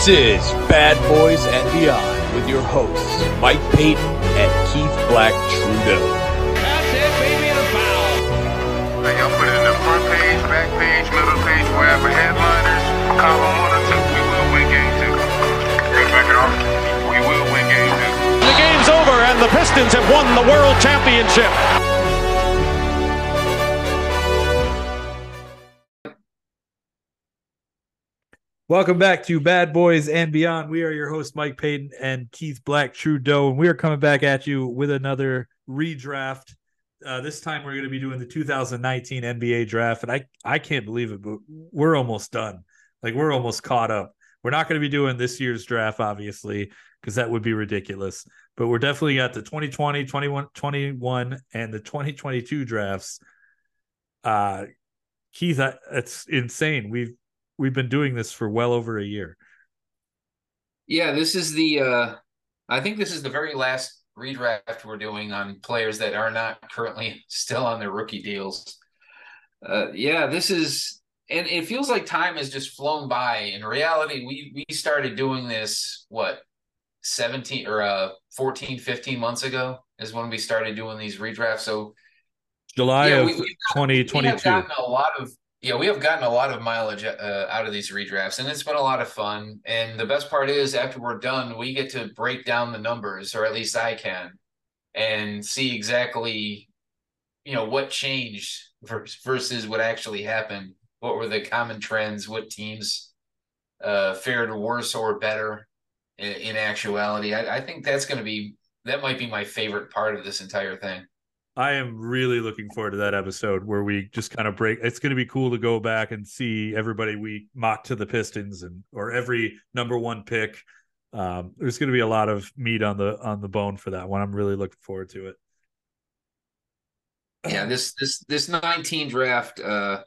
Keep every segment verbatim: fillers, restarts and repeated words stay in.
is Bad Boys and Beyond with your hosts, Mike Payton and Keith Black Trudeau. That's it, baby, and a foul. Hey, y'all put it in the front page, back page, middle page, wherever, headliners, column one or two. We will win game two. Let's back it off. We will win game two. The game's over, and the Pistons have won the World Championship. Welcome back to Bad Boys and Beyond. We are your hosts, Mike Payton and Keith Black Trudeau, and we are coming back at you with another redraft. Uh, this time we're going to be doing the two thousand nineteen N B A draft, and I, I can't believe it, but we're almost done. Like, we're almost caught up. We're not going to be doing this year's draft, obviously, because that would be ridiculous, but we're definitely got the twenty twenty, twenty-one, twenty-one, and the twenty twenty-two drafts. Uh, Keith, it's insane. We've We've been doing this for well over a year. Yeah, this is the uh, I think this is the very last redraft we're doing on players that are not currently still on their rookie deals. Uh, yeah, this is, and it feels like time has just flown by. In reality, we we started doing this, what, seventeen or uh, fourteen, fifteen months ago is when we started doing these redrafts. So July yeah, of we, we've got, twenty twenty-two. We have gotten a lot of Yeah, we have gotten a lot of mileage uh, out of these redrafts, and it's been a lot of fun. And the best part is, after we're done, we get to break down the numbers, or at least I can, and see exactly, you know, what changed versus what actually happened. What were the common trends? What teams uh, fared worse or better in, in actuality? I, I think that's going to be, that might be my favorite part of this entire thing. I am really looking forward to that episode where we just kind of break. It's going to be cool to go back and see everybody we mocked to the Pistons and or every number one pick. Um, there's going to be a lot of meat on the on the bone for that one. I'm really looking forward to it. Yeah, this this this nineteen draft, uh,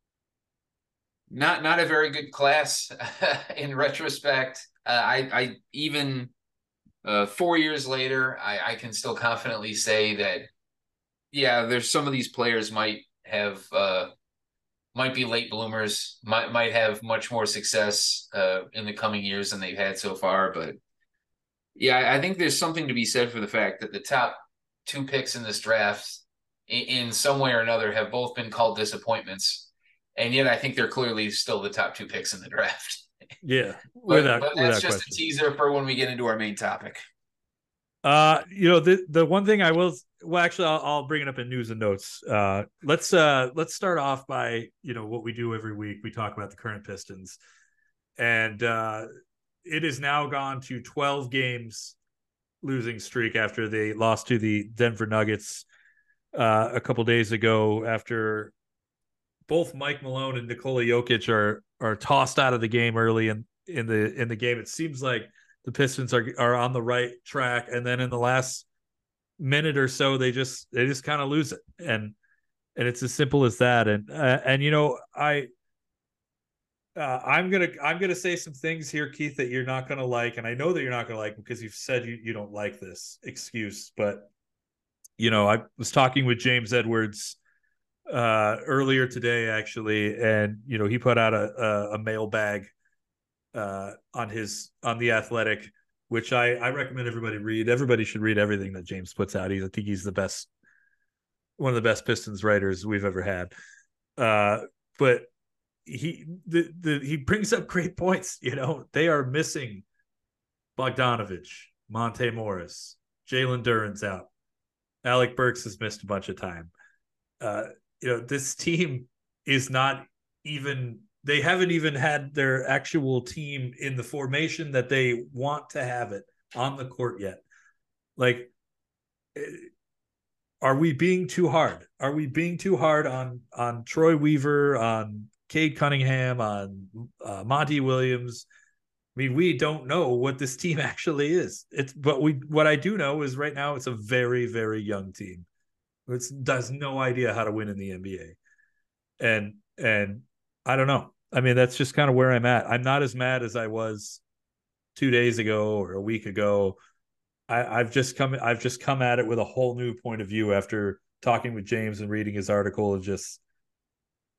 not not a very good class in retrospect. Uh, I I even uh, four years later, I, I can still confidently say that. Yeah, there's some of these players might have uh, might be late bloomers, might might have much more success uh, in the coming years than they've had so far. But yeah, I think there's something to be said for the fact that the top two picks in this draft, in, in some way or another, have both been called disappointments, and yet I think they're clearly still the top two picks in the draft. Yeah, but, without, but that's without just question. a teaser for when we get into our main topic. Uh, you know, the the one thing I will, well, actually, I'll, I'll bring it up in news and notes. Uh, let's uh, let's start off by, you know, what we do every week. We talk about the current Pistons, and uh, it is now gone to twelve games losing streak after they lost to the Denver Nuggets uh, a couple days ago. After both Mike Malone and Nikola Jokic are are tossed out of the game early in in the in the game, it seems like the Pistons are are on the right track, and then in the last minute or so, they just they just kind of lose it, and and it's as simple as that. And uh, and you know, I uh, I'm gonna I'm gonna say some things here, Keith, that you're not gonna like, and I know that you're not gonna like because you've said you you don't like this excuse. But you know, I was talking with James Edwards uh, earlier today, actually, and you know, he put out a a, a mailbag. Uh, on his on the Athletic, which I, I recommend everybody read. Everybody should read everything that James puts out. He's I think he's the best, one of the best Pistons writers we've ever had. Uh, but he the, the he brings up great points. You know, they are missing Bogdanovich, Monte Morris, Jalen Duren's out, Alec Burks has missed a bunch of time. Uh, you know, this team is not even. They haven't even had their actual team in the formation that they want to have it on the court yet. Like, are we being too hard? Are we being too hard on on Troy Weaver, on Cade Cunningham, on uh, Monty Williams? I mean, we don't know what this team actually is. It's but we what I do know is right now it's a very, very young team. It does no idea how to win in the N B A, and and I don't know. I mean, that's just kind of where I'm at. I'm not as mad as I was two days ago or a week ago. I, I've just come I've just come at it with a whole new point of view after talking with James and reading his article. And just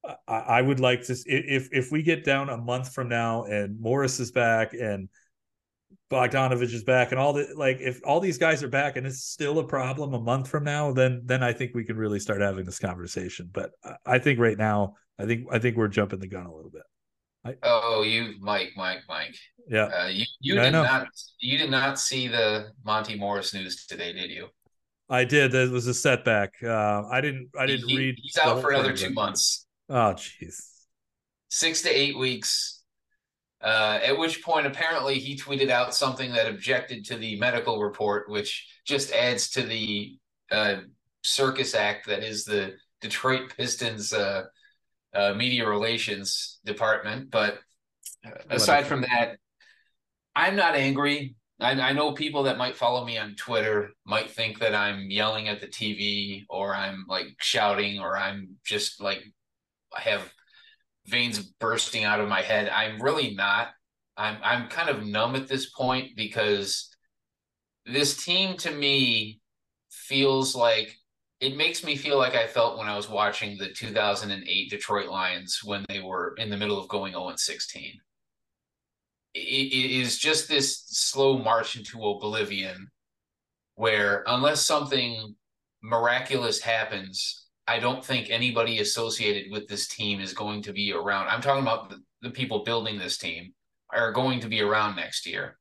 I, I would like to if if we get down a month from now and Morris is back and Bogdanovich is back and all the like if all these guys are back and it's still a problem a month from now, then then I think we can really start having this conversation. But I think right now, I think I think we're jumping the gun a little bit. I, oh, you, Mike, Mike, Mike. Yeah, uh, you you yeah, did not you did not see the Monty Morris news today, did you? I did. That was a setback. Uh, I didn't. I didn't he, read. He's out for another two months. Oh, jeez. Six to eight weeks. Uh, at which point, apparently, he tweeted out something that objected to the medical report, which just adds to the uh, circus act that is the Detroit Pistons uh, uh, media relations department. But aside from that, I'm not angry. I, I know people that might follow me on Twitter might think that I'm yelling at the T V or I'm like shouting or I'm just like I have veins bursting out of my head. I'm really not. I'm I'm kind of numb at this point because this team to me feels like it makes me feel like I felt when I was watching the two thousand eight Detroit Lions when they were in the middle of going oh and sixteen. It, it is just this slow march into oblivion where unless something miraculous happens, I don't think anybody associated with this team is going to be around. I'm talking about the, the people building this team are going to be around next year.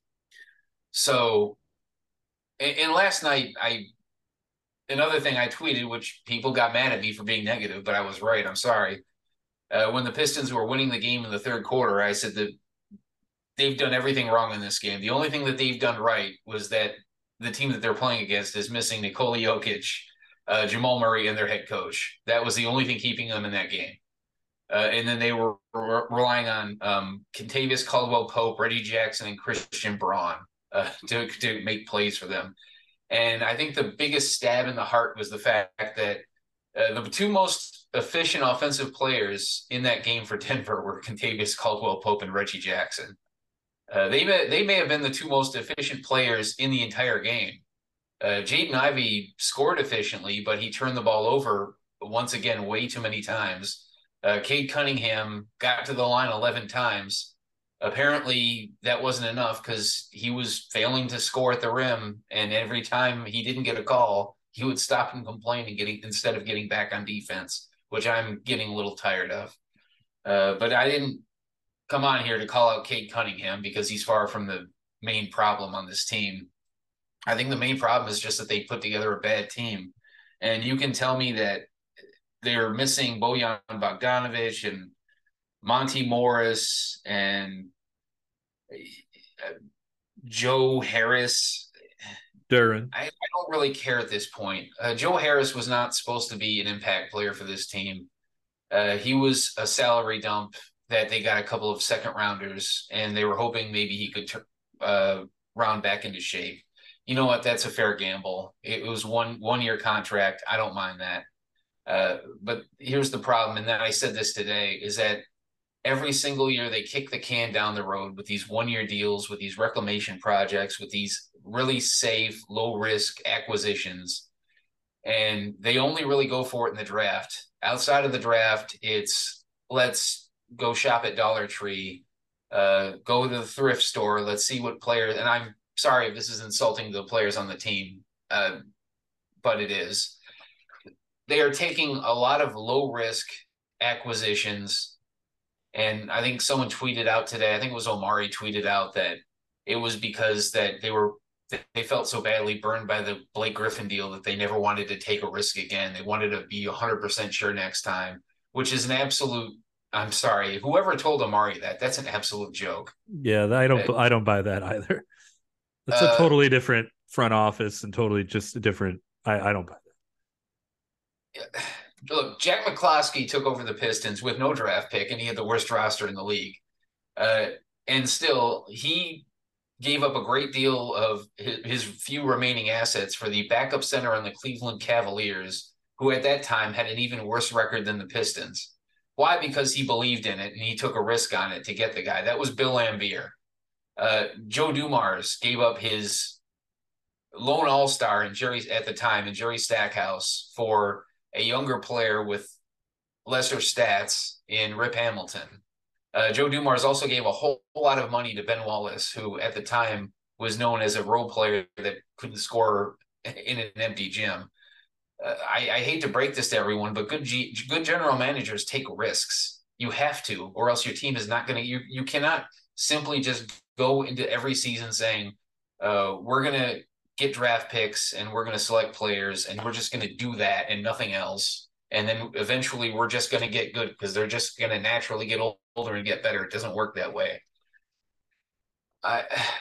So, and, and last night, I, another thing I tweeted, which people got mad at me for being negative, but I was right. I'm sorry. Uh, when the Pistons were winning the game in the third quarter, I said that they've done everything wrong in this game. The only thing that they've done right was that the team that they're playing against is missing Nikola Jokic, Uh, Jamal Murray, and their head coach. That was the only thing keeping them in that game. Uh, and then they were re- relying on um, Kentavious Caldwell-Pope, Reggie Jackson, and Christian Braun uh, to, to make plays for them. And I think the biggest stab in the heart was the fact that uh, the two most efficient offensive players in that game for Denver were Kentavious Caldwell-Pope and Reggie Jackson. Uh, they, may, they may have been the two most efficient players in the entire game. Uh, Jaden Ivey scored efficiently, but he turned the ball over once again way too many times. Uh, Cade Cunningham got to the line eleven times. Apparently, that wasn't enough because he was failing to score at the rim, and every time he didn't get a call, he would stop and complain and getting instead of getting back on defense, which I'm getting a little tired of. Uh, but I didn't come on here to call out Cade Cunningham because he's far from the main problem on this team. I think the main problem is just that they put together a bad team. And you can tell me that they're missing Bojan Bogdanovich and Monty Morris and Joe Harris. Duren. I, I don't really care at this point. Uh, Joe Harris was not supposed to be an impact player for this team. Uh, he was a salary dump that they got a couple of second rounders, and they were hoping maybe he could uh, round back into shape. You know what? That's a fair gamble. It was one one year contract. I don't mind that. Uh, but here's the problem, and then I said this today, is that every single year they kick the can down the road with these one year deals, with these reclamation projects, with these really safe, low risk acquisitions, and they only really go for it in the draft. Outside of the draft, it's let's go shop at Dollar Tree, uh, go to the thrift store, let's see what players, and I'm sorry if this is insulting the players on the team, uh, but it is. They are taking a lot of low-risk acquisitions, and I think someone tweeted out today, I think it was Omari tweeted out that it was because that they were they felt so badly burned by the Blake Griffin deal that they never wanted to take a risk again. They wanted to be one hundred percent sure next time, which is an absolute – I'm sorry. Whoever told Omari that, that's an absolute joke. Yeah, I don't uh, I don't buy that either. That's a totally uh, different front office and totally just a different I, – I don't buy that. Look, Jack McCloskey took over the Pistons with no draft pick, and he had the worst roster in the league. Uh, and still, he gave up a great deal of his, his few remaining assets for the backup center on the Cleveland Cavaliers, who at that time had an even worse record than the Pistons. Why? Because he believed in it, and he took a risk on it to get the guy. That was Bill Laimbeer. Uh, Joe Dumars gave up his lone all-star in Jerry at the time, in Jerry Stackhouse, for a younger player with lesser stats in Rip Hamilton. Uh, Joe Dumars also gave a whole, whole lot of money to Ben Wallace, who at the time was known as a role player that couldn't score in an empty gym. Uh, I, I hate to break this to everyone, but good G, good general managers take risks. You have to, or else your team is not going to. You you cannot simply just go into every season saying, uh, "We're going to get draft picks and we're going to select players and we're just going to do that and nothing else." And then eventually we're just going to get good because they're just going to naturally get older and get better. It doesn't work that way. I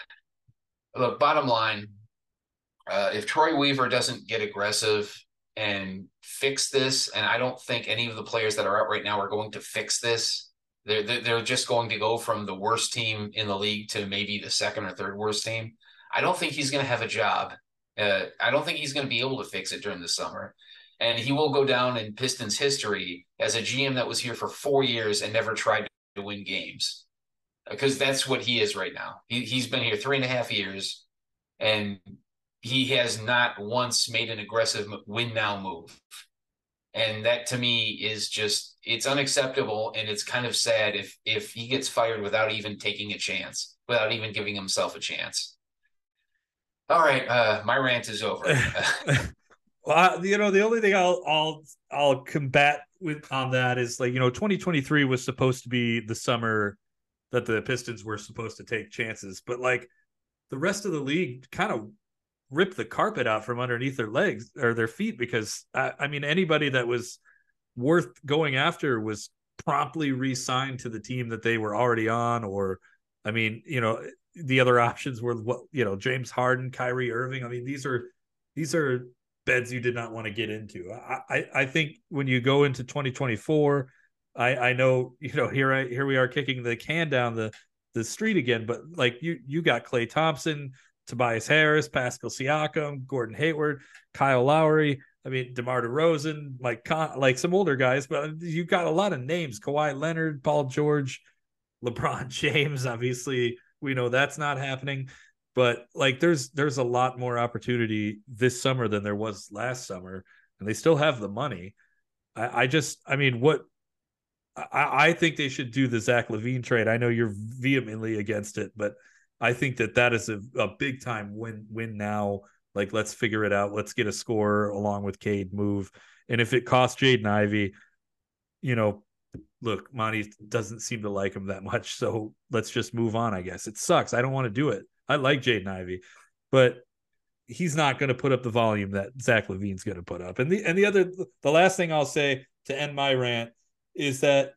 look, bottom line, uh, if Troy Weaver doesn't get aggressive and fix this, and I don't think any of the players that are out right now are going to fix this. They're, they're just going to go from the worst team in the league to maybe the second or third worst team. I don't think he's going to have a job. Uh, I don't think he's going to be able to fix it during the summer. And he will go down in Pistons history as a G M that was here for four years and never tried to win games. Because that's what he is right now. He, he's been here three and a half years, and he has not once made an aggressive win-now move. And that, to me, is just, it's unacceptable, and it's kind of sad if if he gets fired without even taking a chance, without even giving himself a chance. All right, uh, my rant is over. Well, you know, the only thing I'll I'll I'll combat with on that is, like, you know, twenty twenty-three was supposed to be the summer that the Pistons were supposed to take chances, but like the rest of the league kind of ripped the carpet out from underneath their legs or their feet, because I, I mean, anybody that was worth going after was promptly re-signed to the team that they were already on. Or, I mean, you know, the other options were what, you know, James Harden, Kyrie Irving. I mean, these are these are beds you did not want to get into. I, I, I think when you go into twenty twenty-four, I, I know, you know, here I here we are kicking the can down the the street again, but like you you got Klay Thompson, Tobias Harris, Pascal Siakam, Gordon Hayward, Kyle Lowry. I mean, DeMar DeRozan, like Con- like some older guys, but you got a lot of names: Kawhi Leonard, Paul George, LeBron James. Obviously, we know that's not happening. But like, there's there's a lot more opportunity this summer than there was last summer, and they still have the money. I, I just, I mean, what I, I think they should do the Zach LaVine trade. I know you're vehemently against it, but I think that that is a, a big time win win now. Like, let's figure it out. Let's get a scorer along with Cade move, and if it costs Jaden Ivey, you know, look, Monty doesn't seem to like him that much, so let's just move on. I guess it sucks. I don't want to do it. I like Jaden Ivey, but he's not going to put up the volume that Zach LaVine's going to put up. And the and the other, the last thing I'll say to end my rant is that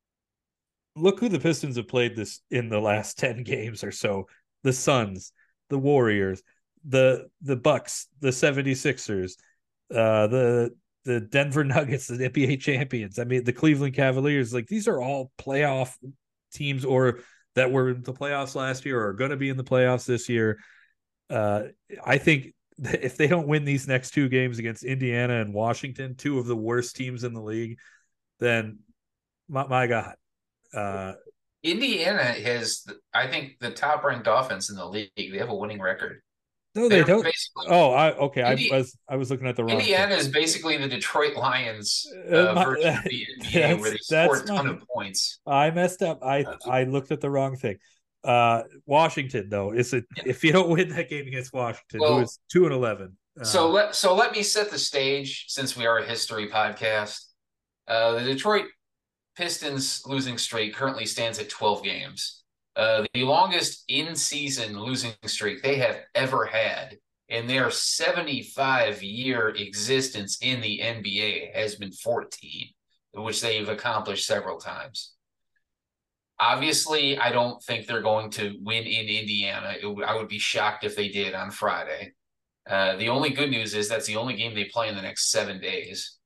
look who the Pistons have played this in the last ten games or so: the Suns, the Warriors, the the Bucks, the seventy-sixers, uh, the the Denver Nuggets, the N B A champions. I mean, the Cleveland Cavaliers. Like, these are all playoff teams, or that were in the playoffs last year or are going to be in the playoffs this year. Uh, I think if they don't win these next two games against Indiana and Washington, two of the worst teams in the league, then my, my God. Uh, Indiana has, I think, the top ranked offense in the league. They have a winning record. No, they They're don't. Oh, I okay. Indi- I was I was looking at the wrong. Indiana thing. is basically the Detroit Lions uh, uh, my, version of the N B A, where they score a ton my, of points. I messed up. I I looked at the wrong thing. Uh, Washington, though, is it yeah. if you don't win that game against Washington, well, who is two and eleven. Uh, so let so let me set the stage, since we are a history podcast. Uh, the Detroit Pistons losing streak currently stands at twelve games. Uh, the longest in-season losing streak they have ever had in their seventy-five year existence in the N B A has been fourteen, which they've accomplished several times. Obviously, I don't think they're going to win in Indiana. It, I would be shocked if they did on Friday. Uh, the only good news is that's the only game they play in the next seven days.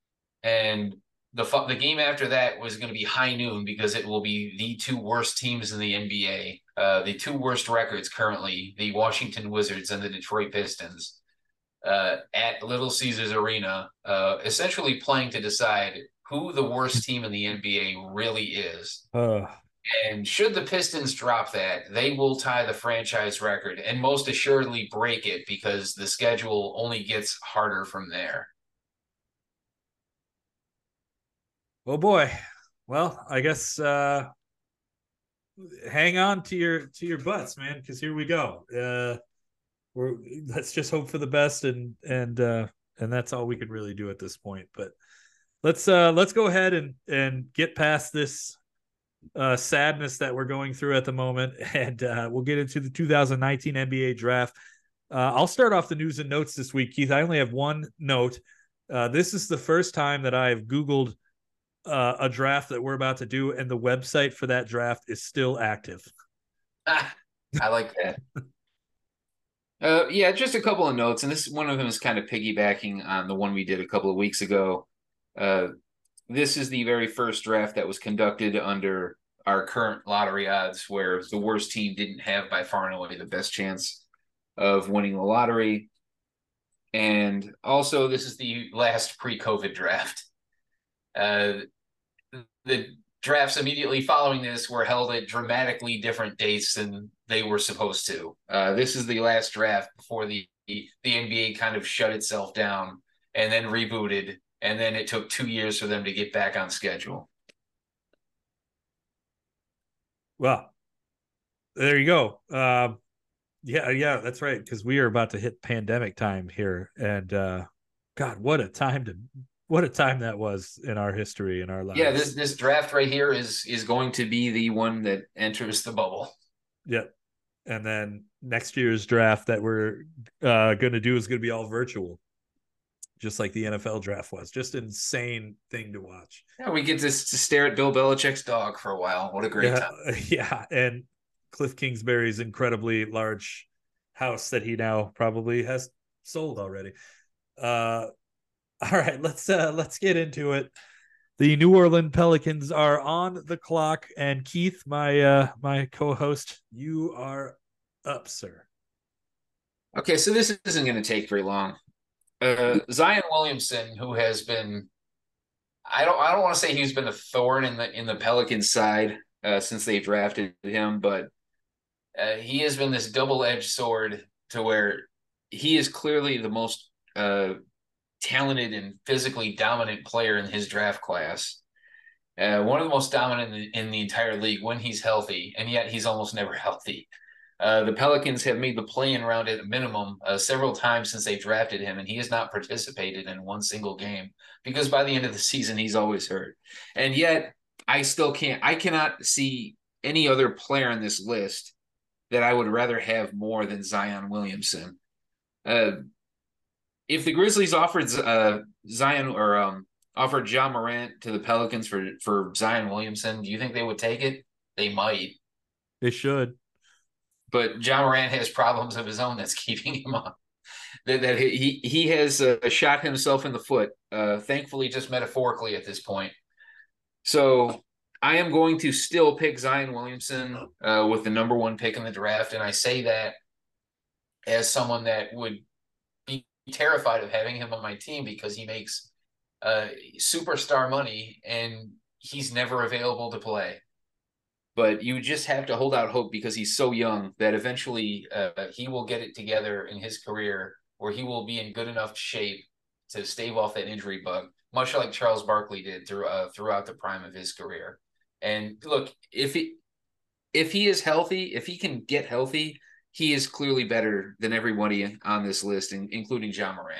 And the the game after that was going to be high noon, because it will be the two worst teams in the N B A, uh, the two worst records currently, the Washington Wizards and the Detroit Pistons, uh, at Little Caesars Arena, uh, essentially playing to decide who the worst team in the N B A really is. Uh. And should the Pistons drop that, they will tie the franchise record and most assuredly break it, because the schedule only gets harder from there. Oh boy. Well, I guess uh, hang on to your to your butts, man, because here we go. Uh, we're let's just hope for the best, and and uh, and that's all we can really do at this point. But let's uh, let's go ahead and and get past this uh, sadness that we're going through at the moment, and uh, we'll get into the two thousand nineteen N B A draft. Uh, I'll start off the news and notes this week, Keith. I only have one note. Uh, this is the first time that I've Googled uh, a draft that we're about to do, and the website for that draft is still active. Ah, I like that. uh, yeah, just a couple of notes, and this one of them is kind of piggybacking on the one we did a couple of weeks ago. Uh, this is the very first draft that was conducted under our current lottery odds, where the worst team didn't have by far and away the best chance of winning the lottery. And also, this is the last pre-COVID draft. Uh, the drafts immediately following this were held at dramatically different dates than they were supposed to. Uh, this is the last draft before the, the N B A kind of shut itself down and then rebooted, and then it took two years for them to get back on schedule. Well, there you go. Um, Yeah, yeah, that's right. Because we are about to hit pandemic time here, and uh, God, what a time to, what a time that was in our history, in our lives. Yeah, this this draft right here is is going to be the one that enters the bubble. Yep. And then next year's draft that we're uh, going to do is going to be all virtual, just like the N F L draft was. Just an insane thing to watch. Yeah, we get to, to stare at Bill Belichick's dog for a while. What a great yeah, time! Yeah, and Cliff Kingsbury's incredibly large house that he now probably has sold already. Uh, all right, let's uh, let's get into it. The New Orleans Pelicans are on the clock, and Keith, my uh, my co-host, you are up, sir. Okay, so this isn't going to take very long. Uh, Zion Williamson, who has been, I don't I don't want to say he's been a thorn in the in the Pelicans side uh, since they drafted him, but Uh, he has been this double-edged sword to where he is clearly the most uh, talented and physically dominant player in his draft class. Uh, one of the most dominant in the, in the entire league when he's healthy, and yet he's almost never healthy. Uh, the Pelicans have made the play-in round at a minimum uh, several times since they drafted him, and he has not participated in one single game because by the end of the season, he's always hurt. And yet, I still can't – I cannot see any other player on this list that I would rather have more than Zion Williamson. Uh, if the Grizzlies offered uh, Zion or um, offered Ja Morant to the Pelicans for, for Zion Williamson, do you think they would take it? They might. They should. But Ja Morant has problems of his own that's keeping him up. That, that he he has uh, shot himself in the foot, uh, thankfully just metaphorically at this point. So I am going to still pick Zion Williamson uh, with the number one pick in the draft, and I say that as someone that would be terrified of having him on my team because he makes uh, superstar money and he's never available to play. But you just have to hold out hope because he's so young that eventually uh, he will get it together in his career where he will be in good enough shape to stave off that injury bug, much like Charles Barkley did through, uh, throughout the prime of his career. And look, if he if he is healthy, if he can get healthy, he is clearly better than everybody on this list, including Ja Morant.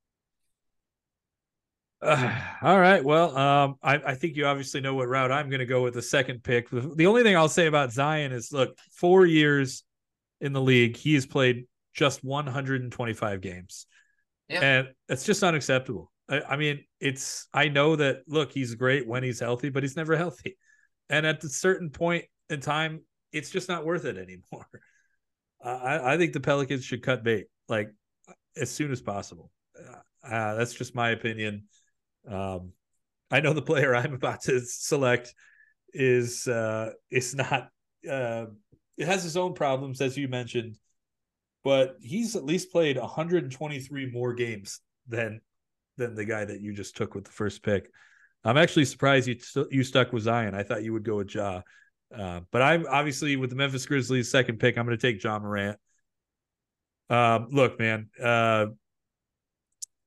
Uh, all right. Well, um, I, I think you obviously know what route I'm going to go with the second pick. The, the only thing I'll say about Zion is, look, four years in the league, he has played just one hundred twenty-five games. Yeah. And it's just unacceptable. I, I mean, it's, I know that, look, he's great when he's healthy, but he's never healthy. And at a certain point in time, it's just not worth it anymore. Uh, I, I think the Pelicans should cut bait, like, as soon as possible. Uh, that's just my opinion. Um, I know the player I'm about to select is uh, is not. Uh, it has its own problems, as you mentioned, but he's at least played one hundred twenty-three more games than than the guy that you just took with the first pick. I'm actually surprised you st- you stuck with Zion. I thought you would go with Ja, uh, but I'm obviously with the Memphis Grizzlies' second pick. I'm going to take Ja Morant. Um, look, man. Uh,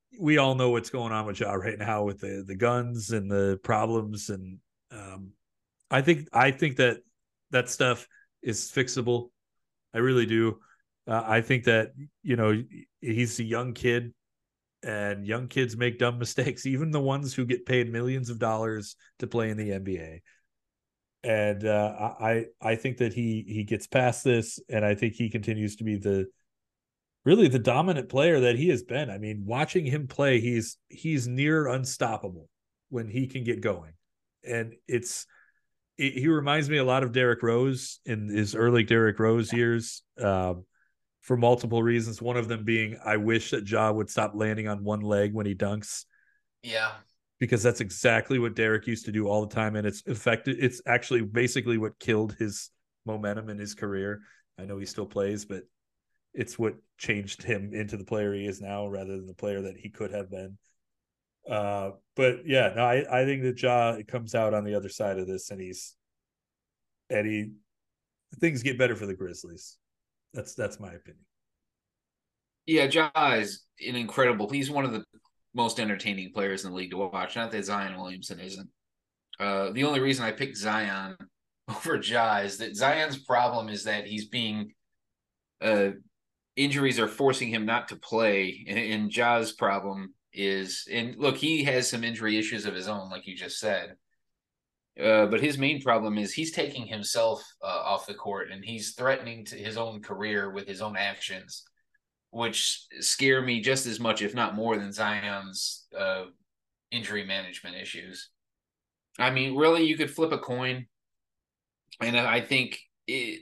we all know what's going on with Ja right now with the the guns and the problems, and um, I think I think that that stuff is fixable. I really do. Uh, I think that, you know, he's a young kid, and young kids make dumb mistakes, even the ones who get paid millions of dollars to play in the N B A. And uh, I I think that he he gets past this, and I think he continues to be the really the dominant player that he has been. I mean, watching him play, he's he's near unstoppable when he can get going, and it's it, he reminds me a lot of Derrick Rose in his early Derrick Rose years, um, for multiple reasons. One of them being, I wish that Ja would stop landing on one leg when he dunks. Yeah. Because that's exactly what Derrick used to do all the time, and it's affected. It's actually basically what killed his momentum in his career. I know he still plays, but it's what changed him into the player he is now, rather than the player that he could have been. Uh, but yeah, no, I, I think that Ja comes out on the other side of this, and he's and he things get better for the Grizzlies. That's that's my opinion. Yeah, Ja is an incredible. He's one of the most entertaining players in the league to watch. Not that Zion Williamson isn't. Uh, the only reason I picked Zion over Ja is that Zion's problem is that he's being uh, injuries are forcing him not to play, and, and Ja's problem is, and look, he has some injury issues of his own, like you just said. Uh, but his main problem is he's taking himself uh, off the court, and he's threatening to his own career with his own actions, which scare me just as much, if not more, than Zion's uh, injury management issues. I mean, really, you could flip a coin, and I think it,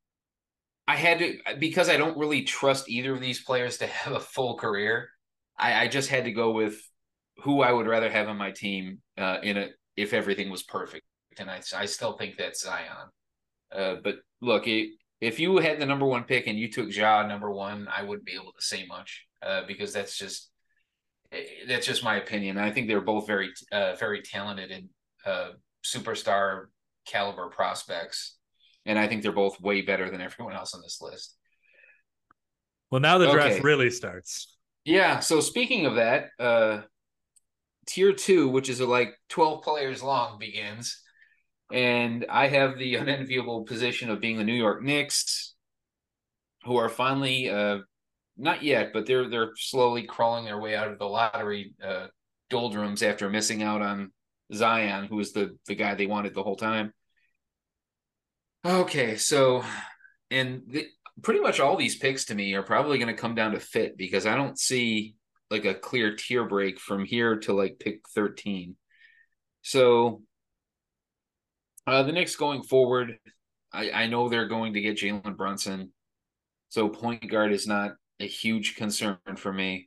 I had to, because I don't really trust either of these players to have a full career, I, I just had to go with who I would rather have on my team uh, in a if everything was perfect, and I, I still think that's Zion. Uh, but look, it, if you had the number one pick and you took Ja number one, I wouldn't be able to say much uh, because that's just that's just my opinion. I think they're both very uh, very talented and uh, superstar caliber prospects, and I think they're both way better than everyone else on this list. Well, now the draft okay. really starts. Yeah. So speaking of that, uh, tier two, which is like twelve players long, begins. And I have the unenviable position of being the New York Knicks, who are finally, uh, not yet, but they're they're slowly crawling their way out of the lottery uh, doldrums after missing out on Zion, who was the, the guy they wanted the whole time. Okay, so, and the, pretty much all these picks to me are probably going to come down to fit, because I don't see like a clear tier break from here to like pick thirteen. So uh, the Knicks going forward, I, I know they're going to get Jalen Brunson. So point guard is not a huge concern for me.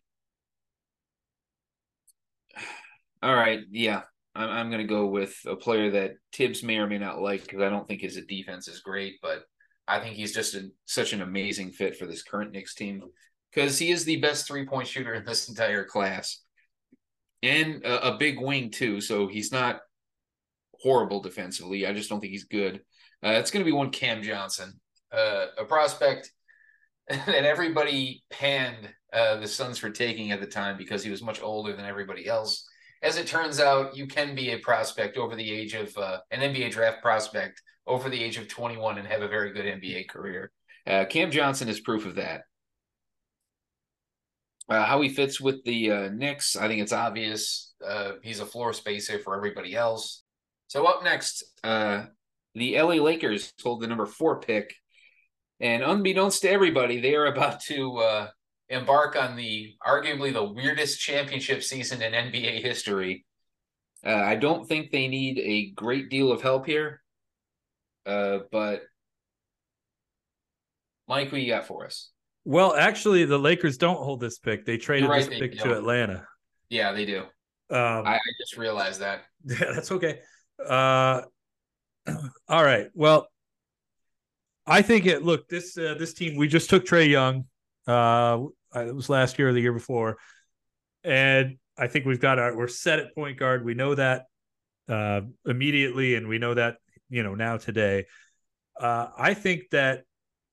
All right. Yeah. I'm, I'm going to go with a player that Tibbs may or may not like, because I don't think his defense is great, but I think he's just a, such an amazing fit for this current Knicks team, because he is the best three-point shooter in this entire class, and a, a big wing too. So he's not horrible defensively. I just don't think he's good. Uh, it's going to be one Cam Johnson, uh, a prospect that everybody panned uh, the Suns for taking at the time because he was much older than everybody else. As it turns out, you can be a prospect over the age of uh, an N B A draft prospect over the age of twenty-one and have a very good N B A career. Uh, Cam Johnson is proof of that. Uh, how he fits with the uh, Knicks, I think it's obvious. Uh, he's a floor spacer for everybody else. So up next, uh, the L A Lakers hold the number four pick. And unbeknownst to everybody, they are about to uh, embark on the arguably the weirdest championship season in N B A history. Uh, I don't think they need a great deal of help here. Uh, but, Mike, what you got for us? Well, actually, the Lakers don't hold this pick. They traded right, this they pick don't. to Atlanta. Yeah, they do. Um, I, I just realized that. Yeah, that's okay. Uh, all right. Well, I think it. Look, this uh, this team. We just took Trae Young. Uh, it was last year or the year before, and I think we've got our. We're set at point guard. We know that uh, immediately, and we know that you know now today. Uh, I think that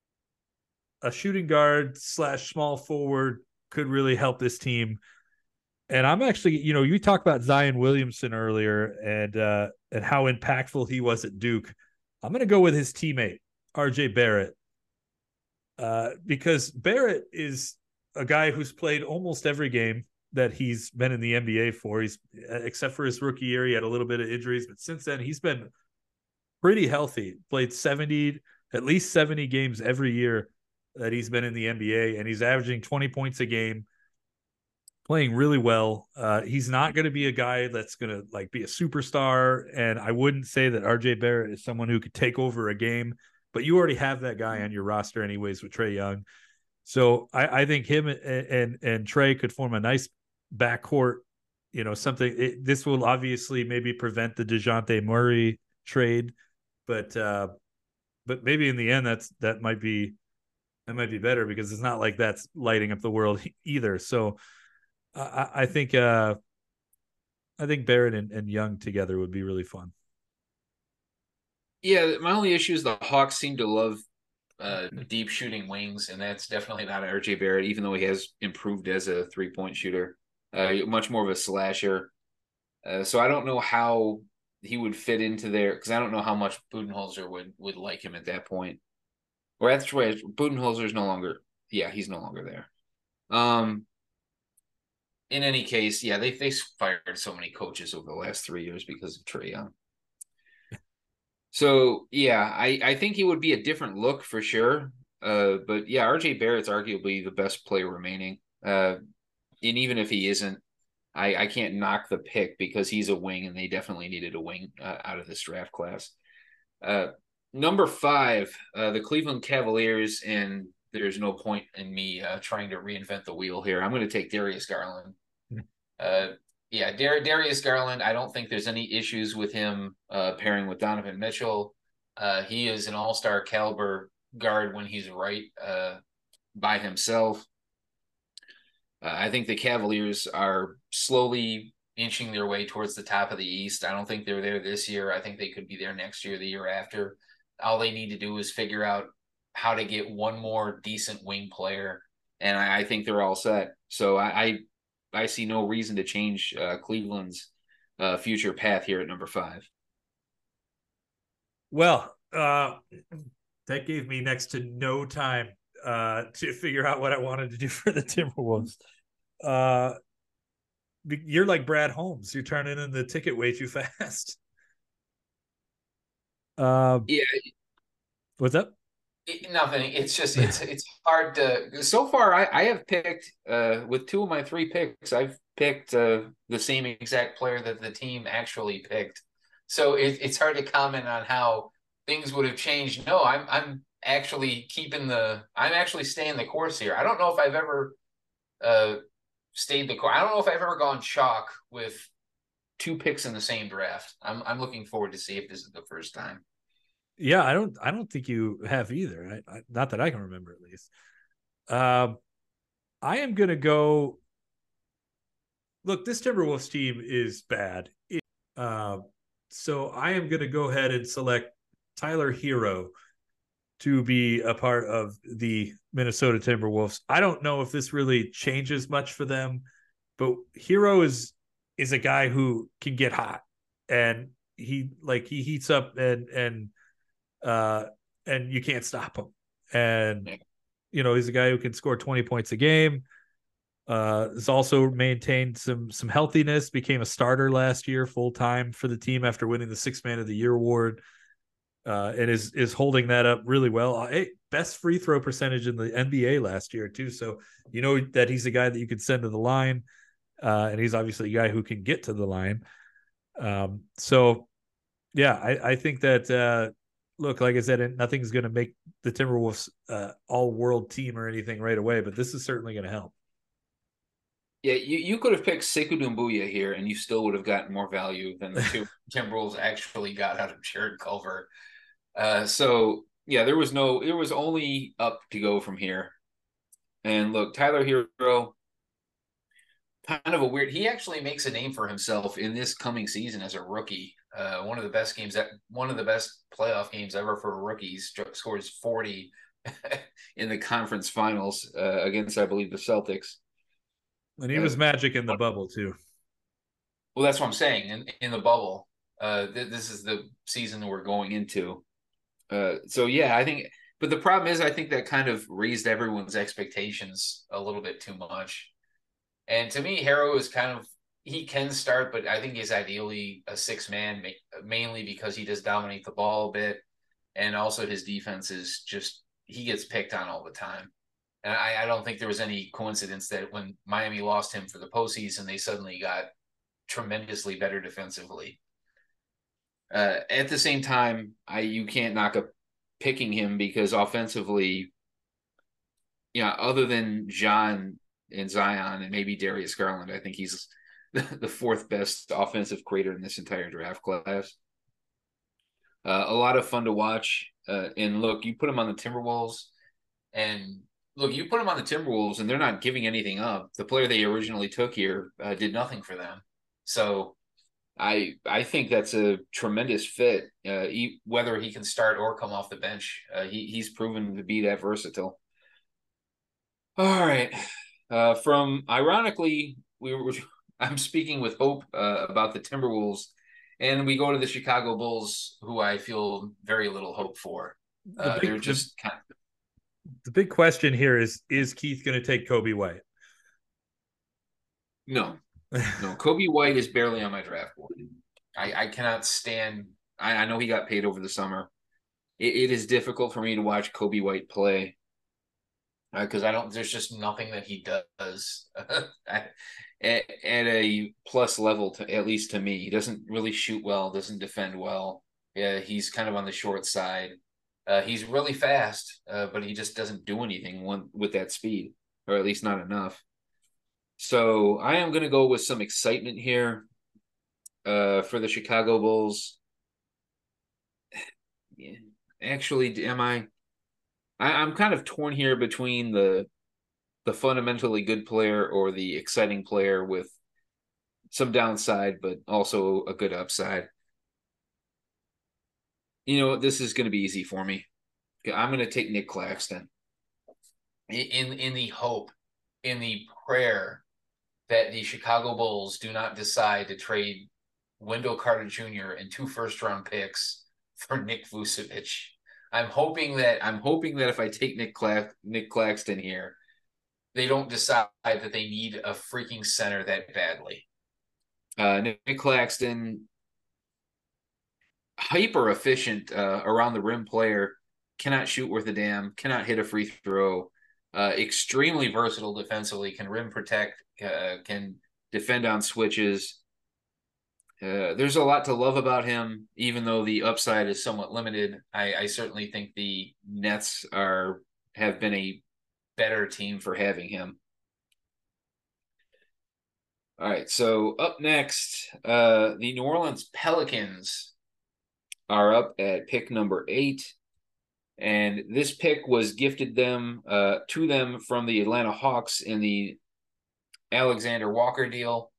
a shooting guard slash small forward could really help this team. and I'm actually, you know, you talked about Zion Williamson earlier and uh, and how impactful he was at Duke. I'm going to go with his teammate, R J Barrett, uh, because Barrett is a guy who's played almost every game that he's been in the N B A for. He's, except for his rookie year, he had a little bit of injuries, but since then he's been pretty healthy. Played seventy, at least seventy games every year that he's been in the N B A, and he's averaging twenty points a game, playing really well. Uh, he's not going to be a guy that's going to like be a superstar, and I wouldn't say that R J Barrett is someone who could take over a game, but you already have that guy on your roster anyways with Trae Young. So I, I think him and, and and Trae could form a nice backcourt. You know, something. It, this will obviously maybe prevent the DeJounte Murray trade, but uh, but maybe in the end that's that might be that might be better because it's not like that's lighting up the world either. So I, I think uh, I think Barrett and, and Young together would be really fun. Yeah, my only issue is the Hawks seem to love uh, deep shooting wings, and that's definitely not R J Barrett, even though he has improved as a three-point shooter. Uh, much more of a slasher. Uh, so I don't know how he would fit into there, because I don't know how much Budenholzer would, would like him at that point. Or that's right, Budenholzer's no longer, yeah, he's no longer there. Um, in any case, yeah, they they fired so many coaches over the last three years because of Trae Young. So yeah, I, I think he would be a different look for sure. Uh, but yeah, R J Barrett's arguably the best player remaining. Uh, and even if he isn't, I, I can't knock the pick because he's a wing, and they definitely needed a wing uh, out of this draft class. Uh, number five, uh, the Cleveland Cavaliers, and there's no point in me uh, trying to reinvent the wheel here. I'm going to take Darius Garland. Uh, yeah, Dar- Darius Garland, I don't think there's any issues with him uh, pairing with Donovan Mitchell. Uh, he is an all-star caliber guard when he's right uh, by himself. Uh, I think the Cavaliers are slowly inching their way towards the top of the East. I don't think they're there this year. I think they could be there next year, the year after. All they need to do is figure out how to get one more decent wing player, and I, I think they're all set. So I I, I see no reason to change uh, Cleveland's uh, future path here at number five. Well, uh, that gave me next to no time uh, to figure out what I wanted to do for the Timberwolves. Uh, you're like Brad Holmes. You're turning in the ticket way too fast. Uh, yeah. What's up? It, nothing. It's just it's it's hard to. So far, I, I have picked uh, with two of my three picks. I've picked uh, the same exact player that the team actually picked. So it, it's hard to comment on how things would have changed. No, I'm I'm actually keeping the. I'm actually staying the course here. I don't know if I've ever uh, stayed the course. I don't know if I've ever gone chalk with two picks in the same draft. I'm I'm looking forward to see if this is the first time. Yeah, I don't. I don't think you have either. I, I, not that I can remember, at least. Um, I am going to go. Look, this Timberwolves team is bad. It, uh, so I am going to go ahead and select Tyler Hero to be a part of the Minnesota Timberwolves. I don't know if this really changes much for them, but Hero is is a guy who can get hot, and he like he heats up and and. Uh, and you can't stop him. And, you know, he's a guy who can score twenty points a game. Uh, has also maintained some some healthiness, became a starter last year full-time for the team after winning the Sixth Man of the Year award, uh, and is is holding that up really well. Hey, best free throw percentage in the N B A last year, too. So you know that he's a guy that you could send to the line, uh, and he's obviously a guy who can get to the line. Um, so, yeah, I, I think that uh, – look, like I said, nothing's going to make the Timberwolves uh, all-world team or anything right away, but this is certainly going to help. Yeah, you, you could have picked Sekou Doumbouya here, and you still would have gotten more value than the two Timberwolves actually got out of Jared Culver. Uh, so, yeah, there was no – there was only up to go from here. And, look, Tyler Hero, kind of a weird – he actually makes a name for himself in this coming season as a rookie. Uh, one of the best games that one of the best playoff games ever for rookies, scores forty in the conference finals uh, against, I believe, the Celtics. And he was uh, magic in the bubble too. Well, that's what I'm saying. In in the bubble, uh, th- this is the season we're going into. Uh, so yeah, I think. But the problem is, I think that kind of raised everyone's expectations a little bit too much. And to me, Herro is kind of he can start, but I think he's ideally a six man, mainly because he does dominate the ball a bit, and also his defense is just he gets picked on all the time. And I, I don't think there was any coincidence that when Miami lost him for the postseason, they suddenly got tremendously better defensively. Uh, at the same time, I you can't knock up picking him because offensively, you know, other than John and Zion and maybe Darius Garland, I think he's the fourth best offensive creator in this entire draft class. Uh, a lot of fun to watch. Uh, and look, you put him on the Timberwolves, and look, you put him on the Timberwolves, and they're not giving anything up. The player they originally took here uh, did nothing for them. So I I think that's a tremendous fit, uh, he, whether he can start or come off the bench. Uh, he He's proven to be that versatile. All right. Uh, from, ironically, we were I'm speaking with hope uh, about the Timberwolves, and we go to the Chicago Bulls, who I feel very little hope for. Uh, the big, they're just the, kind of... The big question here is, is Keith going to take Kobe White? No. No, Kobe White is barely on my draft board. I, I cannot stand I, – I know he got paid over the summer. It, it is difficult for me to watch Kobe White play because uh, I don't – there's just nothing that he does at, at a plus level, to at least to me. He doesn't really shoot well, doesn't defend well. Yeah, he's kind of on the short side. Uh, he's really fast, uh, but he just doesn't do anything one, with that speed, or at least not enough. So I am going to go with some excitement here uh, for the Chicago Bulls. Actually, am I? I? I'm kind of torn here between the the fundamentally good player or the exciting player with some downside, but also a good upside. You know, this is going to be easy for me. I'm going to take Nick Claxton. In in the hope, in the prayer that the Chicago Bulls do not decide to trade Wendell Carter Junior and two first-round picks for Nick Vucevic. I'm hoping that I'm hoping that if I take Nick Cla- Nick Claxton here, they don't decide that they need a freaking center that badly. Uh, Nick Claxton, hyper efficient uh, around the rim player, cannot shoot worth a damn, cannot hit a free throw. Uh, extremely versatile defensively, can rim protect, uh, can defend on switches. Uh, there's a lot to love about him, even though the upside is somewhat limited. I, I certainly think the Nets are have been a better team for having him. All right, so up next, uh, the New Orleans Pelicans are up at pick number eight. And this pick was gifted them uh, to them from the Atlanta Hawks in the Alexander Walker deal.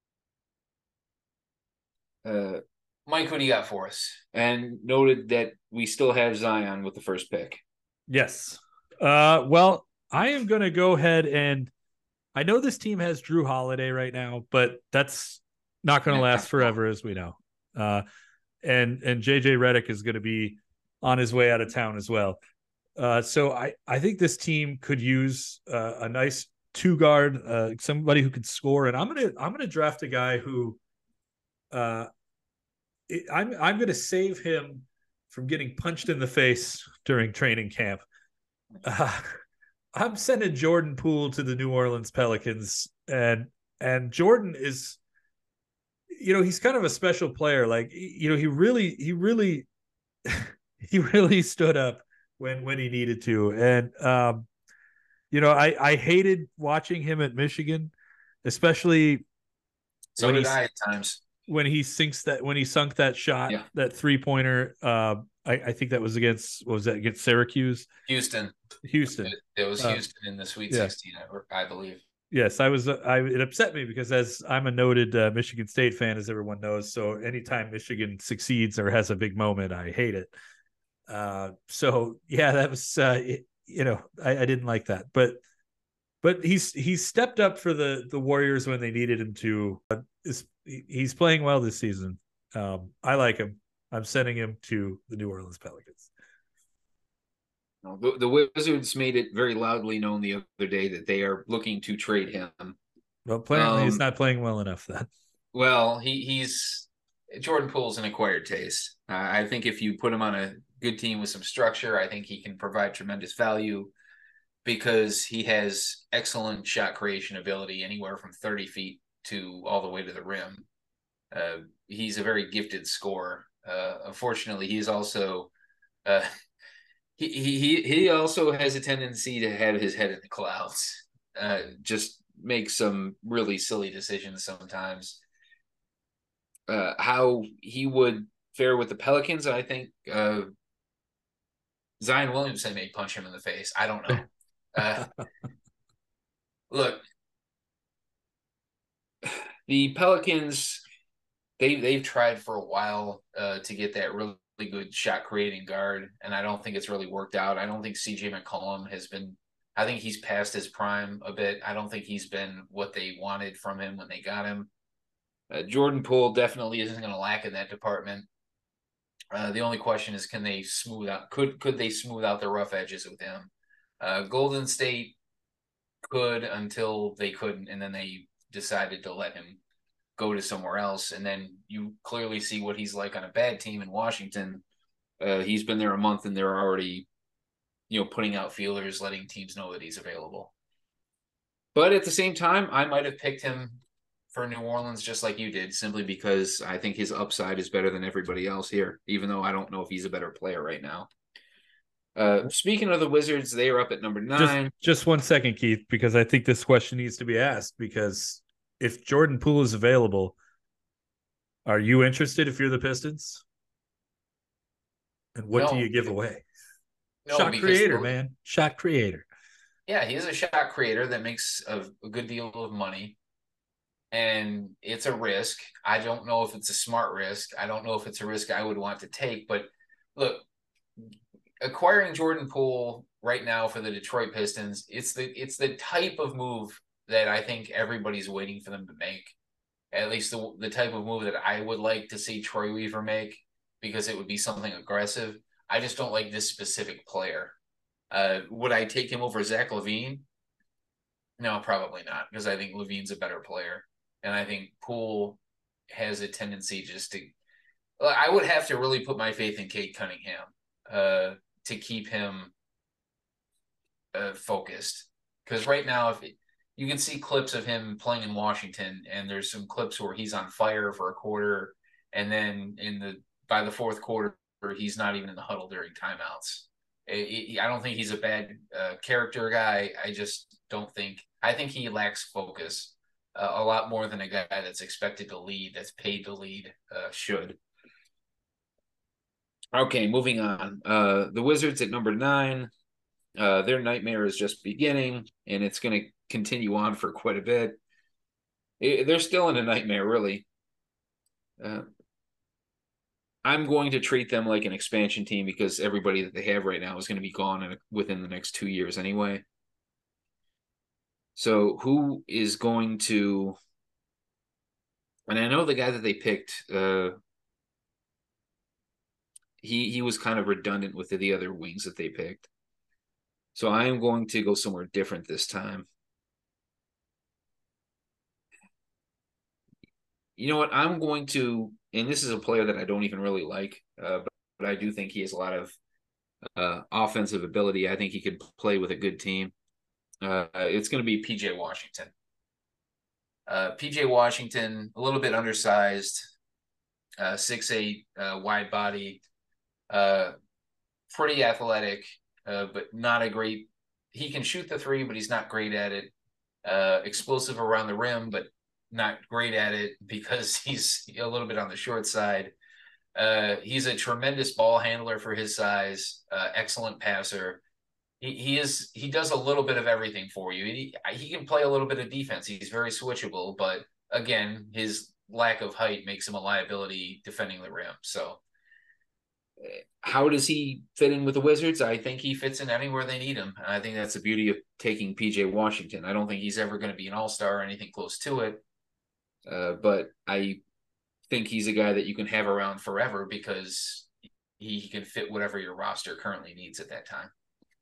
Uh, Mike, what do you got for us? And noted that we still have Zion with the first pick. Yes. Uh, well, I am going to go ahead and I know this team has Drew Holiday right now, but that's not going to last forever, as we know. Uh, and and J J Redick is going to be on his way out of town as well. Uh, so I, I think this team could use uh, a nice two guard, uh, somebody who could score. And I'm going to, I'm going to draft a guy who uh, it, I'm, I'm going to save him from getting punched in the face during training camp. Uh, I'm sending Jordan Poole to the New Orleans Pelicans, and, and Jordan is, you know, he's kind of a special player. Like, you know, he really, he really, he really stood up when, when he needed to. And, um, you know, I, I hated watching him at Michigan, especially so did I at times when he sinks that, when he sunk that shot, yeah. that three pointer. Uh, I, I think that was against, what was that against Syracuse? Houston, Houston. It, it was Houston uh, in the Sweet yeah. sixteen, I, I believe. Yes, I was. Uh, I it upset me because as I'm a noted uh, Michigan State fan, as everyone knows, so anytime Michigan succeeds or has a big moment, I hate it. Uh, so yeah, that was uh, it, you know I, I didn't like that, but but he's he's stepped up for the the Warriors when they needed him to. Uh, is he's playing well this season. Um, I like him. I'm sending him to the New Orleans Pelicans. The, the Wizards made it very loudly known the other day that they are looking to trade him. Well, apparently um, he's not playing well enough then. Well, he he's Jordan Poole's an acquired taste. Uh, I think if you put him on a good team with some structure, I think he can provide tremendous value because he has excellent shot creation ability anywhere from thirty feet to all the way to the rim. Uh, he's a very gifted scorer. Uh, unfortunately, he's also uh, he he he also has a tendency to have his head in the clouds. Uh, just make some really silly decisions sometimes. Uh, how he would fare with the Pelicans, I think uh, Zion Williamson may punch him in the face. I don't know. Uh, look, the Pelicans, they they've tried for a while uh, to get that really good shot creating guard, and I don't think it's really worked out. I don't think C J McCollum has been. I think he's past his prime a bit. I don't think he's been what they wanted from him when they got him. Uh, Jordan Poole definitely isn't going to lack in that department. Uh, the only question is, can they smooth out? Could could they smooth out the rough edges with him? Uh, Golden State could until they couldn't, and then they decided to let him go to somewhere else. And then you clearly see what he's like on a bad team in Washington. Uh, he's been there a month, and they're already, you know, putting out feelers, letting teams know that he's available. But at the same time, I might have picked him for New Orleans just like you did, simply because I think his upside is better than everybody else here, even though I don't know if he's a better player right now. Uh, speaking of the Wizards, they are up at number nine. Just, just one second, Keith, because I think this question needs to be asked, because if Jordan Poole is available, are you interested if you're the Pistons? And what No, do you give because, away? No, shot because creator, the, man. Shot creator. Yeah, he's a shot creator that makes a, a good deal of money. And it's a risk. I don't know if it's a smart risk. I don't know if it's a risk I would want to take. But look, acquiring Jordan Poole right now for the Detroit Pistons, it's the it's the type of move that I think everybody's waiting for them to make. At least the, the type of move that I would like to see Troy Weaver make, because it would be something aggressive. I just don't like this specific player. Uh, would I take him over Zach LaVine? No, probably not, because I think LaVine's a better player. And I think Poole has a tendency just to – I would have to really put my faith in Cade Cunningham uh, to keep him uh, focused. Because right now, if it, you can see clips of him playing in Washington, and there's some clips where he's on fire for a quarter, and then in the by the fourth quarter, he's not even in the huddle during timeouts. It, it, I don't think he's a bad uh, character guy. I just don't think – I think he lacks focus. Uh, a lot more than a guy that's expected to lead, that's paid to lead, uh, should. Okay, moving on. Uh, the Wizards at number nine. Uh, their nightmare is just beginning, and it's going to continue on for quite a bit. It, they're still in a nightmare, really. Uh, I'm going to treat them like an expansion team, because everybody that they have right now is going to be gone in, within the next two years anyway. So who is going to, and I know the guy that they picked, uh, he he was kind of redundant with the, the other wings that they picked. So I am going to go somewhere different this time. You know what? I'm going to, and this is a player that I don't even really like, uh, but, but I do think he has a lot of uh, offensive ability. I think he could play with a good team. Uh, it's going to be P J Washington. Uh, P J Washington, a little bit undersized, uh, six eight, uh, wide body, uh, pretty athletic, uh, but not a great – he can shoot the three, but he's not great at it. Uh, explosive around the rim, but not great at it because he's a little bit on the short side. Uh, he's a tremendous ball handler for his size, uh, excellent passer. He, he is he does a little bit of everything for you. He, he can play a little bit of defense. He's very switchable, but again, his lack of height makes him a liability defending the rim. So How does he fit in with the Wizards? I think he fits in anywhere they need him. And I think that's the beauty of taking P J Washington. I don't think he's ever going to be an all-star or anything close to it. Uh, but I think he's a guy that you can have around forever because he, he can fit whatever your roster currently needs at that time.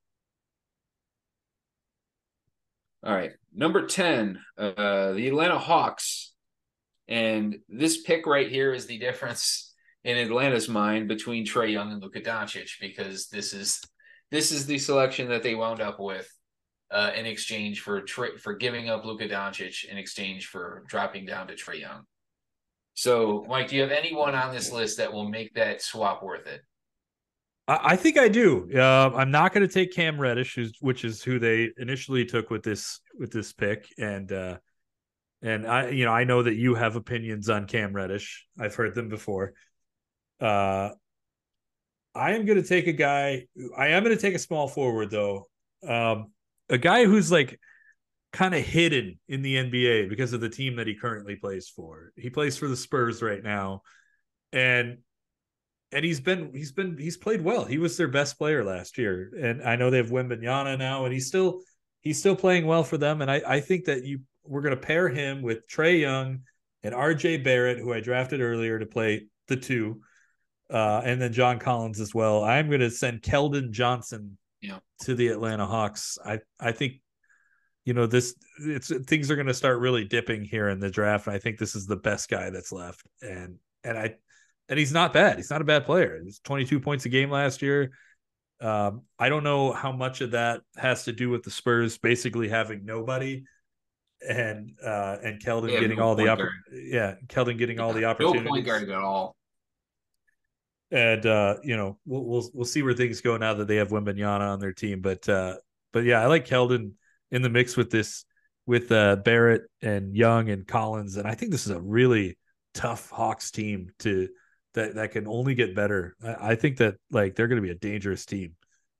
All right. Number ten, uh, the Atlanta Hawks. And this pick right here is the difference in Atlanta's mind between Trae Young and Luka Doncic, because this is this is the selection that they wound up with uh, in exchange for tra- for giving up Luka Doncic in exchange for dropping down to Trae Young. So, Mike, do you have anyone on this list that will make that swap worth it? I, I think I do. Uh, I'm not going to take Cam Reddish, who's, which is who they initially took with this with this pick, and uh, and I you know I know that you have opinions on Cam Reddish. I've heard them before. Uh, I am going to take a guy. I am going to take a small forward, though. Um, a guy who's like kind of hidden in the N B A because of the team that he currently plays for. He plays for the Spurs right now, and and he's been he's been he's played well. He was their best player last year, and I know they have Wembanyama now, and he's still he's still playing well for them. And I I think that you we're going to pair him with Trae Young and R J Barrett, who I drafted earlier to play the two. Uh, and then John Collins as well. I'm going to send Keldon Johnson yeah. to the Atlanta Hawks. I, I think, you know, this it's things are going to start really dipping here in the draft. And I think this is the best guy that's left. And, and I, and he's not bad. He's not a bad player. He's twenty-two points a game last year. Um, I don't know how much of that has to do with the Spurs basically having nobody and, uh, and Keldon yeah, getting no all the, opp- guard. yeah, Keldon getting yeah, all the opportunities. No point guard at all. And uh, you know, we'll we'll we'll see where things go now that they have Wembanyama on their team. But uh, but yeah, I like Keldon in the mix with this with uh, Barrett and Young and Collins, and I think this is a really tough Hawks team to that that can only get better. I, I think that like they're going to be a dangerous team.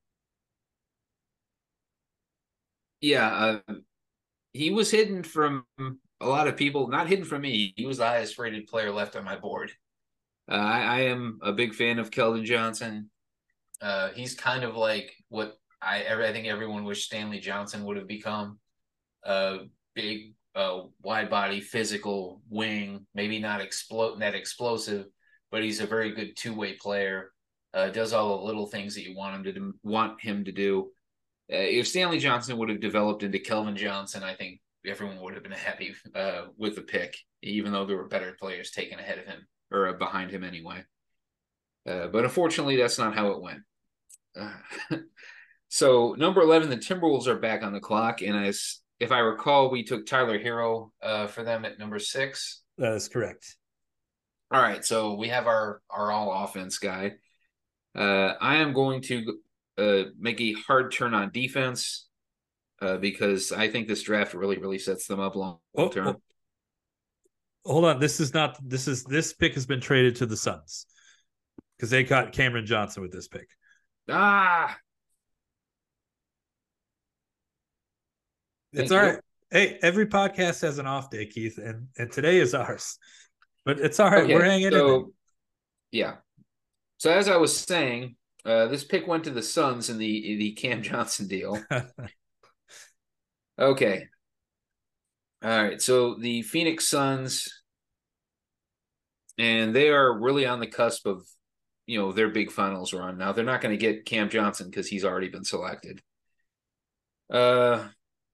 Yeah, uh, he was hidden from a lot of people. Not hidden from me. He was the highest rated player left on my board. Uh, I, I am a big fan of Keldon Johnson. Uh, he's kind of like what I I think everyone wished Stanley Johnson would have become. A big, uh, wide body, physical wing. Maybe not explode that explosive, but he's a very good two way player. Uh, does all the little things that you want him to do, want him to do. Uh, if Stanley Johnson would have developed into Kelvin Johnson, I think everyone would have been happy uh, with the pick, even though there were better players taken ahead of him. Or behind him anyway. Uh, but unfortunately, that's not how it went. Uh, so number eleven, the Timberwolves are back on the clock. And as if I recall, we took Tyler Hero uh, for them at number six. That is correct. All right. So we have our, our all offense guy. Uh, I am going to uh, make a hard turn on defense uh, because I think this draft really, really sets them up long, long term. Oh, oh. Hold on, this is not this is this pick has been traded to the Suns because they got Cameron Johnson with this pick. Ah, it's all right. Hey, every podcast has an off day, Keith, and and today is ours. But it's all right. Okay, we're hanging so, in there. Yeah. So as I was saying, uh, this pick went to the Suns in the the Cam Johnson deal. Okay. All right, so the Phoenix Suns, and they are really on the cusp of, you know, their big finals run. Now, they're not going to get Cam Johnson because he's already been selected. Uh,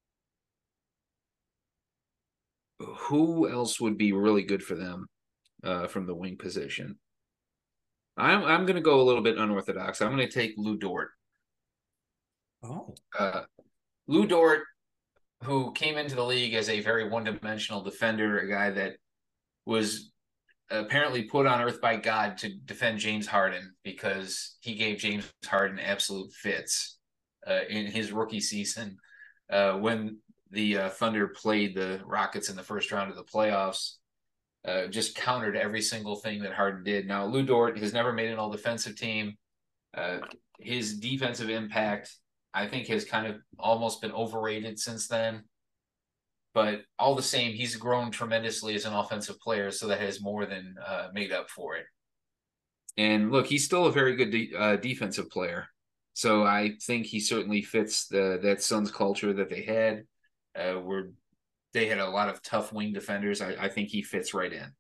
who else would be really good for them uh, from the wing position? I'm I'm going to go a little bit unorthodox. I'm going to take Lou Dort. Oh. Uh, Lou Dort, who came into the league as a very one-dimensional defender, a guy that was apparently put on earth by God to defend James Harden because he gave James Harden absolute fits uh, in his rookie season uh, when the uh, Thunder played the Rockets in the first round of the playoffs. Uh, just countered every single thing that Harden did. Now, Lou Dort has never made an all-defensive team. Uh, his defensive impact, I think, has kind of almost been overrated since then. But all the same, he's grown tremendously as an offensive player, so that has more than uh, made up for it. And look, he's still a very good de- uh, defensive player. So I think he certainly fits the that Suns culture that they had, uh, where they had a lot of tough wing defenders. I, I think he fits right in.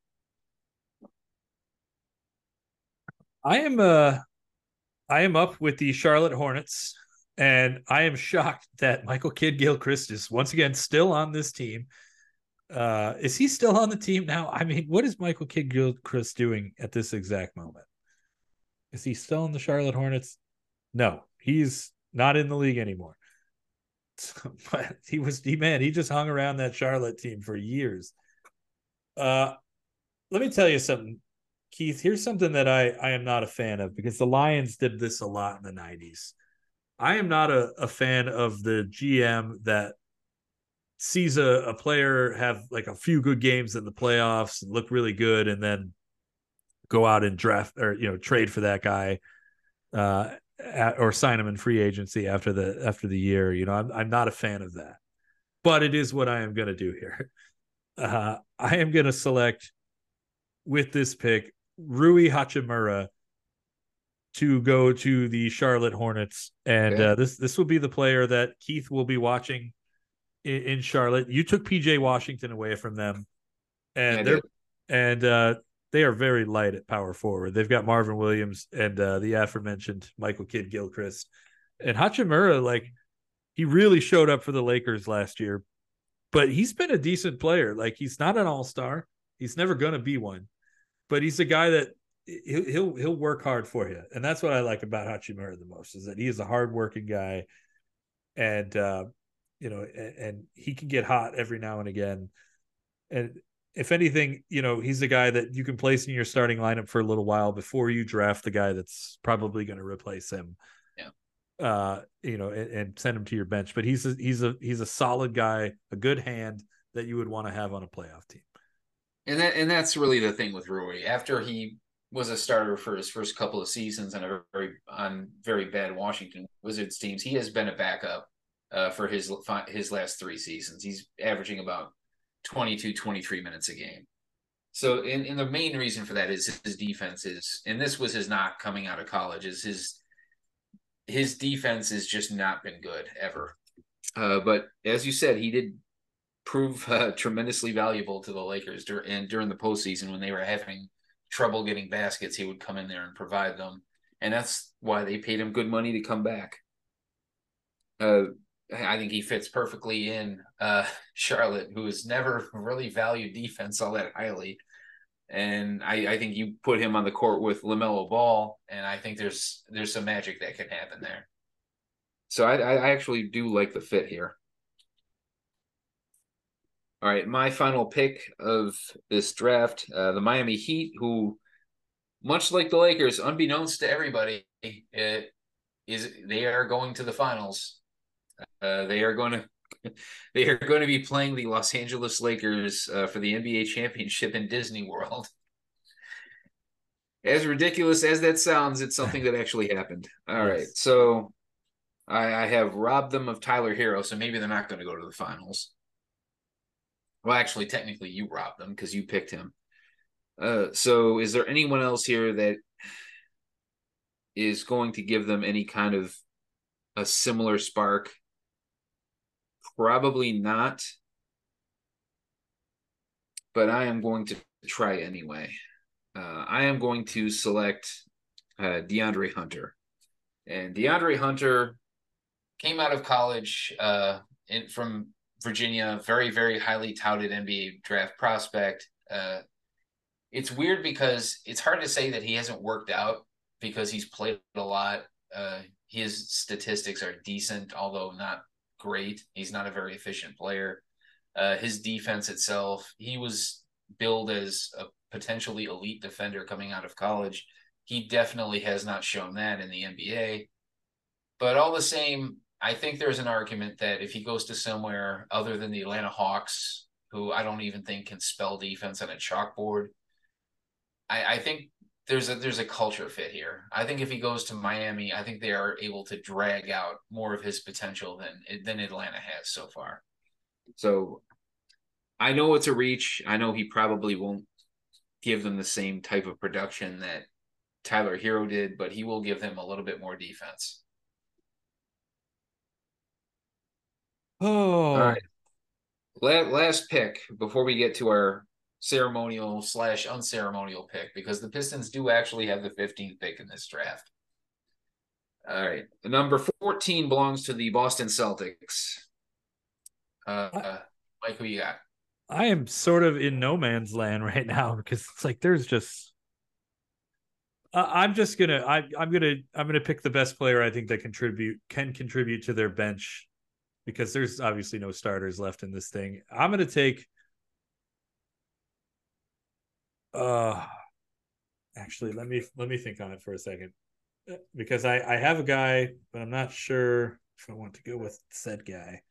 I am uh I am up with the Charlotte Hornets, and I am shocked that Michael Kidd-Gilchrist is once again still on this team. Uh, is he still on the team now? I mean, what is Michael Kidd-Gilchrist doing at this exact moment? Is he still in the Charlotte Hornets? No, he's not in the league anymore. But he was, he man, he just hung around that Charlotte team for years. Uh, let me tell you something, Keith. Here's something that I I am not a fan of, because the Lions did this a lot in the nineties. I am not a, a fan of the G M that sees a, a player have like a few good games in the playoffs and look really good, and then go out and draft or, you know, trade for that guy, uh, at, or sign him in free agency after the after the year. You know, I'm I'm not a fan of that, but it is what I am going to do here. Uh, I am going to select with this pick Rui Hachimura to go to the Charlotte Hornets, and Okay. uh, this this will be the player that Keith will be watching in, in Charlotte. You took P J Washington away from them, and I they're did. and uh, they are very light at power forward. They've got Marvin Williams and uh, the aforementioned Michael Kidd-Gilchrist, and Hachimura. Like, he really showed up for the Lakers last year, but he's been a decent player. Like, he's not an all-star. He's never going to be one, but he's a guy that he'll, he'll he'll work hard for you, and that's what I like about Hachimura the most, is that he is a hard-working guy, and uh, you know, and, and he can get hot every now and again. And if anything, you know, he's a guy that you can place in your starting lineup for a little while before you draft the guy that's probably going to replace him. Yeah. Uh, you know, and, and send him to your bench. But he's a, he's a he's a solid guy, a good hand that you would want to have on a playoff team. And that and that's really the thing with Rui. After he was a starter for his first couple of seasons on a very on very bad Washington Wizards teams, he has been a backup uh, for his his last three seasons. He's averaging about twenty-two, twenty-three minutes a game. So, and, and the main reason for that is his defense is, and this was his knock coming out of college, is his his defense has just not been good ever. Uh, but as you said, he did prove uh, tremendously valuable to the Lakers dur- and during the postseason when they were having trouble getting baskets, he would come in there and provide them. And that's why they paid him good money to come back. Uh, I think he fits perfectly in uh, Charlotte, who has never really valued defense all that highly. And I, I think you put him on the court with LaMelo Ball, and I think there's there's some magic that could happen there. So I, I actually do like the fit here. All right, my final pick of this draft, uh, the Miami Heat, who, much like the Lakers, unbeknownst to everybody, it is they are going to the finals. Uh, they are going to they are going to be playing the Los Angeles Lakers uh, for the N B A championship in Disney World. As ridiculous as that sounds, it's something that actually happened. All yes. right, so I, I have robbed them of Tyler Hero, so maybe they're not going to go to the finals. Well, actually, technically, you robbed them because you picked him. Uh, so is there anyone else here that is going to give them any kind of a similar spark? Probably not. But I am going to try anyway. Uh, I am going to select uh, DeAndre Hunter. And DeAndre Hunter came out of college uh, in, from Virginia, very, very highly touted N B A draft prospect. Uh, it's weird because it's hard to say that he hasn't worked out because he's played a lot. Uh, his statistics are decent, although not great. He's not a very efficient player. Uh, his defense itself, he was billed as a potentially elite defender coming out of college. He definitely has not shown that in the N B A. But all the same, I think there's an argument that if he goes to somewhere other than the Atlanta Hawks, who I don't even think can spell defense on a chalkboard, I, I think there's a there's a culture fit here. I think if he goes to Miami, I think they are able to drag out more of his potential than than Atlanta has so far. So I know it's a reach. I know he probably won't give them the same type of production that Tyler Hero did, but he will give them a little bit more defense. Oh, All right. La- last pick before we get to our ceremonial slash unceremonial pick, because the Pistons do actually have the fifteenth pick in this draft. All right. The number fourteen belongs to the Boston Celtics. Uh, uh, Mike, who you got? I am sort of in no man's land right now because it's like there's just. Uh, I'm just gonna. I, I'm gonna. I'm gonna pick the best player I think that contribute can contribute to their bench, because there's obviously no starters left in this thing. I'm gonna take. Uh, actually, let me let me think on it for a second, because I I have a guy, but I'm not sure if I want to go with said guy.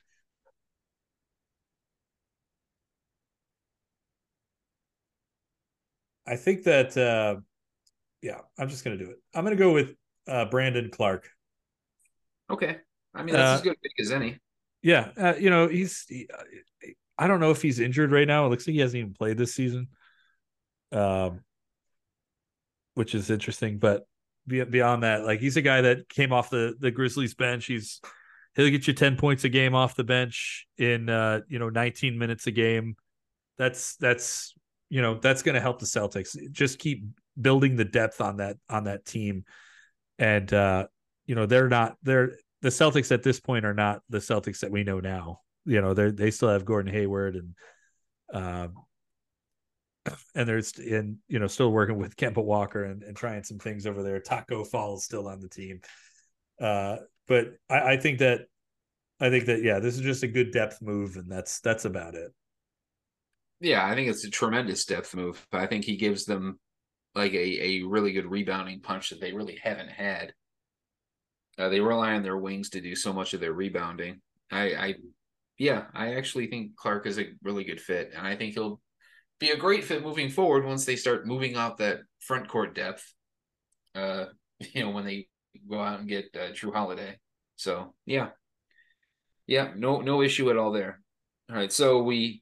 I think that. Uh, yeah, I'm just gonna do it. I'm gonna go with uh, Brandon Clark. Okay. I mean, that's Uh, as good a pick as any. Yeah, uh, you know, he's. He, I don't know if he's injured right now. It looks like he hasn't even played this season, um, which is interesting. But beyond that, like he's a guy that came off the the Grizzlies bench. He's he'll get you ten points a game off the bench in uh, you know nineteen minutes a game. That's that's you know that's going to help the Celtics. Just keep building the depth on that on that team, and uh, you know they're not they're the Celtics at this point are not the Celtics that we know now. You know, they they still have Gordon Hayward and um and there's in you know still working with Kemba Walker and, and trying some things over there. Taco Fall's still on the team. Uh but I, I think that I think that yeah, this is just a good depth move, and that's that's about it. Yeah, I think it's a tremendous depth move. I think he gives them like a, a really good rebounding punch that they really haven't had. Uh, they rely on their wings to do so much of their rebounding. I, I, yeah, I actually think Clark is a really good fit, and I think he'll be a great fit moving forward once they start moving out that front court depth. Uh, you know, when they go out and get uh, Drew Holiday. So yeah, yeah, no, no issue at all there. All right, so we,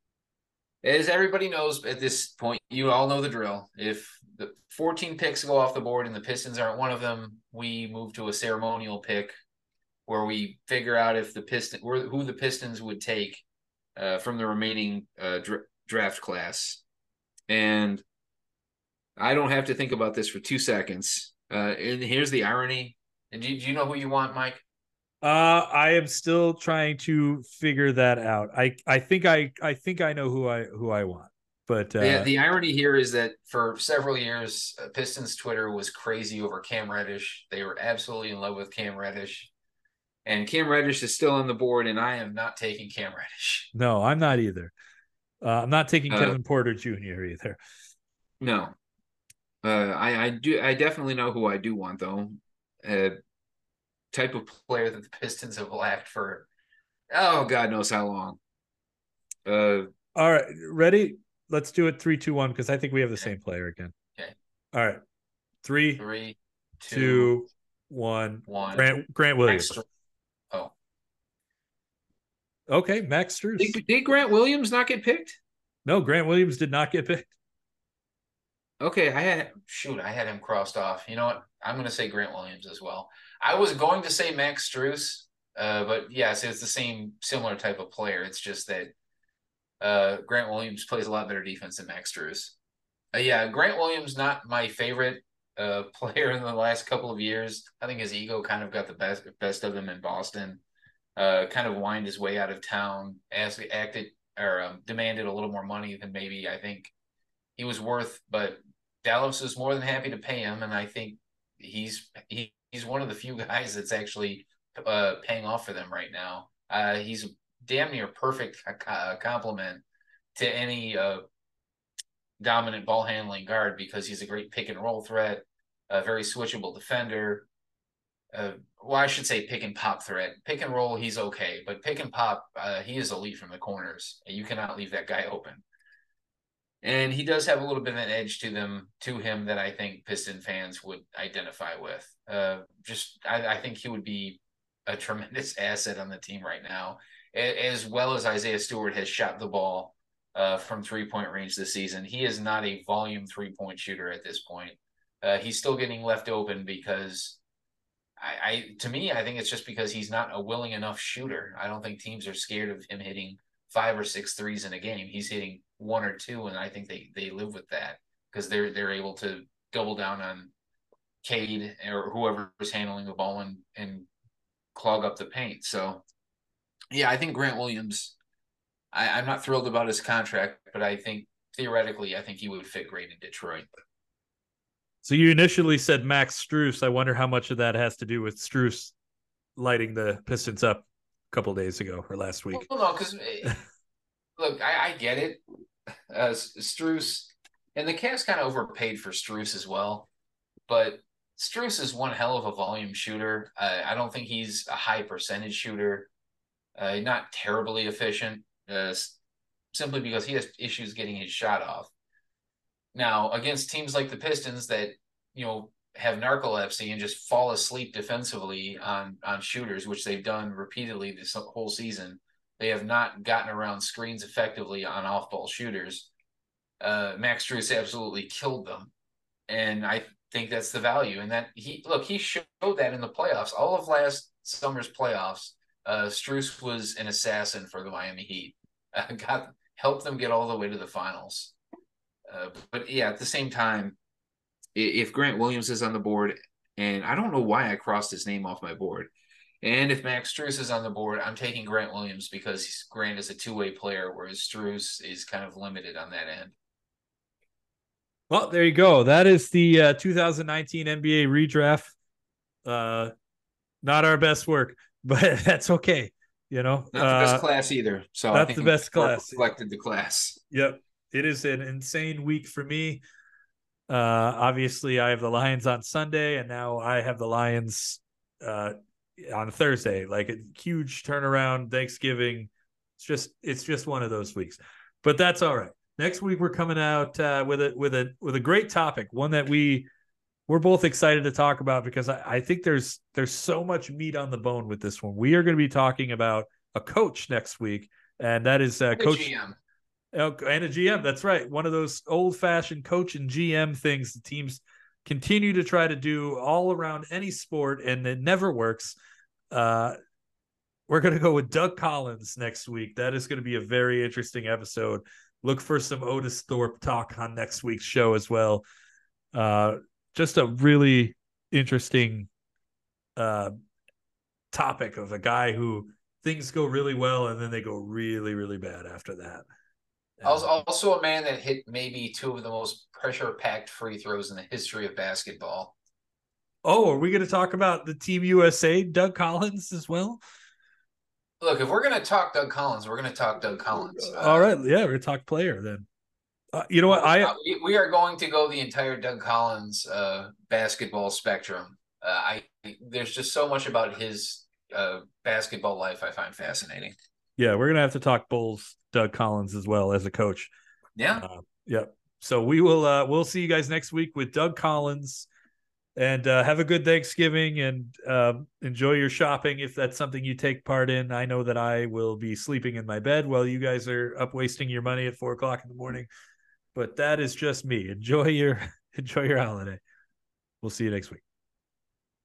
as everybody knows at this point, you all know the drill. If the fourteen picks go off the board and the Pistons aren't one of them, we move to a ceremonial pick where we figure out if the Piston, who the Pistons would take uh, from the remaining uh, dra- draft class. And I don't have to think about this for two seconds. Uh, and here's the irony. And do, do you know who you want, Mike? Uh, I am still trying to figure that out. I, I think I, I think I know who I, who I want, but uh, the, the irony here is that for several years, uh, Pistons Twitter was crazy over Cam Reddish. They were absolutely in love with Cam Reddish, and Cam Reddish is still on the board, and I am not taking Cam Reddish. No, I'm not either. Uh, I'm not taking uh, Kevin Porter Junior either. No, uh, I, I do. I definitely know who I do want, though. Uh, type of player that the Pistons have lacked for, oh, God knows how long. Uh, All right, ready? Let's do it three, two, one, because I think we have the okay. same player again. Okay. All right. Three, Three, two, two one. one. Grant, Grant Williams. Extra. Oh. Okay, Max Strus. Did, did Grant Williams not get picked? No, Grant Williams did not get picked. Okay, I had shoot, I had him crossed off. You know what? I'm going to say Grant Williams as well. I was going to say Max Strus, uh, but yes, it's the same similar type of player. It's just that uh, Grant Williams plays a lot better defense than Max Strus. Uh, yeah, Grant Williams not my favorite uh, player in the last couple of years. I think his ego kind of got the best best of him in Boston. Uh, kind of whined his way out of town, asked, acted or um, demanded a little more money than maybe I think he was worth, but Dallas is more than happy to pay him, and I think he's he, he's one of the few guys that's actually uh, paying off for them right now. Uh, he's damn near perfect uh, complement to any uh, dominant ball handling guard because he's a great pick and roll threat, a very switchable defender. Uh, well, I should say pick and pop threat. Pick and roll, he's okay, but pick and pop, uh, he is elite from the corners. You cannot leave that guy open. And he does have a little bit of an edge to them, to him that I think Piston fans would identify with. Uh, just, I, I think he would be a tremendous asset on the team right now, as well as Isaiah Stewart has shot the ball uh, from three-point range this season. He is not a volume three-point shooter at this point. Uh, he's still getting left open because I, I, to me, I think it's just because he's not a willing enough shooter. I don't think teams are scared of him hitting five or six threes in a game. He's hitting one or two, and I think they they live with that because they're they're able to double down on Cade or whoever's handling the ball and and clog up the paint. So, yeah, I think Grant Williams. I, I'm not thrilled about his contract, but I think theoretically, I think he would fit great in Detroit. So you initially said Max Strus. I wonder how much of that has to do with Strus lighting the Pistons up a couple of days ago or last week. Well, no, because look, I, I get it. Uh, Strus and the Cavs kind of overpaid for Strus as well, but Strus is one hell of a volume shooter. Uh, I don't think he's a high percentage shooter. Uh, not terribly efficient, uh, simply because he has issues getting his shot off. Now, against teams like the Pistons that, you know, have narcolepsy and just fall asleep defensively on, on shooters, which they've done repeatedly this whole season, they have not gotten around screens effectively on off-ball shooters. Uh, Max Strus absolutely killed them. And I think that's the value. And that he, look, he showed that in the playoffs. All of last summer's playoffs, uh, Strus was an assassin for the Miami Heat. Uh, got helped them get all the way to the finals. Uh, but yeah, at the same time, if Grant Williams is on the board, and I don't know why I crossed his name off my board, and if Max Strus is on the board, I'm taking Grant Williams because Grant is a two-way player, whereas Strus is kind of limited on that end. Well, there you go. That is the uh, two thousand nineteen N B A redraft. Uh, not our best work, but that's okay. You know, not the best uh, class either. So that's I think the best class. Selected the class. Yep. It is an insane week for me. Uh, obviously, I have the Lions on Sunday, and now I have the Lions uh, on Thursday. Like a huge turnaround, Thanksgiving. It's just, it's just one of those weeks, but that's all right. Next week we're coming out uh, with a with a with a great topic, one that we we're both excited to talk about because I, I think there's there's so much meat on the bone with this one. We are going to be talking about a coach next week, and that is uh, Coach. G M. And a G M, that's right. One of those old-fashioned coach and G M things the teams continue to try to do all around any sport, and it never works. Uh, we're going to go with Doug Collins next week. That is going to be a very interesting episode. Look for some Otis Thorpe talk on next week's show as well. Uh, just a really interesting uh, topic of a guy who things go really well, and then they go really, really bad after that. Also a man that hit maybe two of the most pressure-packed free throws in the history of basketball. Oh, are we going to talk about the Team U S A, Doug Collins, as well? Look, if we're going to talk Doug Collins, we're going to talk Doug Collins. Uh, All right. Yeah, we're going to talk player then. Uh, you know what? I uh, we, we are going to go the entire Doug Collins uh, basketball spectrum. Uh, I There's just so much about his uh, basketball life I find fascinating. Yeah, we're going to have to talk Bulls Doug Collins as well as a coach. Yeah. Uh, yeah. So we will uh, we'll see you guys next week with Doug Collins, and uh, have a good Thanksgiving, and uh, enjoy your shopping if that's something you take part in. I know that I will be sleeping in my bed while you guys are up wasting your money at four o'clock in the morning, but that is just me. Enjoy your enjoy your holiday. We'll see you next week.